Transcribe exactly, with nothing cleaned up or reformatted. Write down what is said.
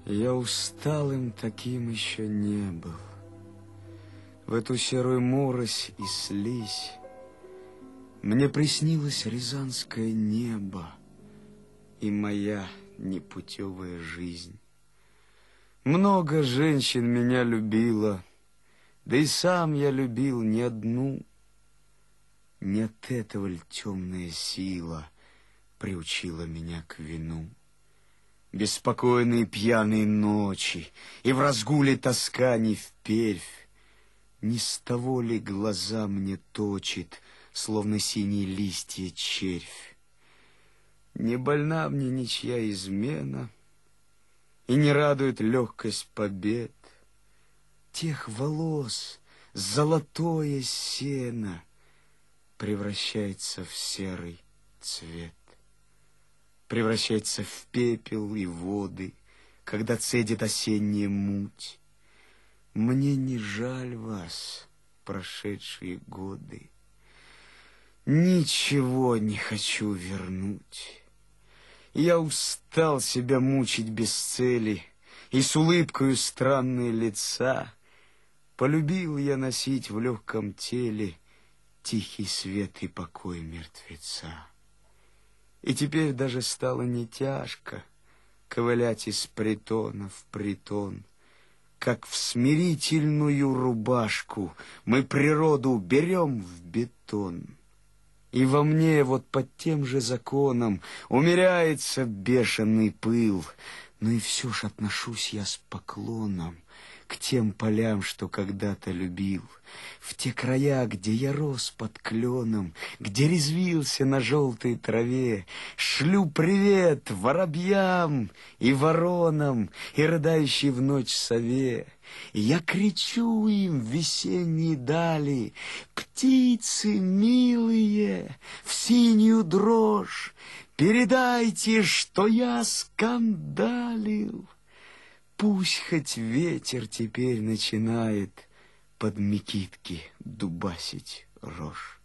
Я усталым таким еще не был. В эту серую морось и слизь мне приснилось рязанское небо и моя непутевая жизнь. Много женщин меня любила, да и сам я любил не одну. Не от этого ль темная сила приучила меня к вину? Беспокойные пьяные ночи, и в разгуле тоска не впервь. Не с того ли глаза мне точит, словно синие листья червь? Не больна мне ничья измена, и не радует легкость побед. Тех волос золотое сено превращается в серый цвет. Превращается в пепел и воды, когда цедит осенняя муть. Мне не жаль вас, прошедшие годы. Ничего не хочу вернуть. Я устал себя мучить без цели, и с улыбкою странные лица полюбил я носить в легком теле тихий свет и покой мертвеца. И теперь даже стало не тяжко ковылять из притона в притон, как в смирительную рубашку мы природу берем в бетон. И во мне вот под тем же законом умеряется бешеный пыл, но и все ж отношусь я с поклоном к тем полям, что когда-то любил, в те края, где я рос под кленом, где резвился на желтой траве. Шлю привет воробьям и воронам и рыдающей в ночь сове. Я кричу им в весенние дали: птицы милые, в синюю дрожь, передайте, что я скандалил. Пусть хоть ветер теперь начинает под мекитки дубасить рожь.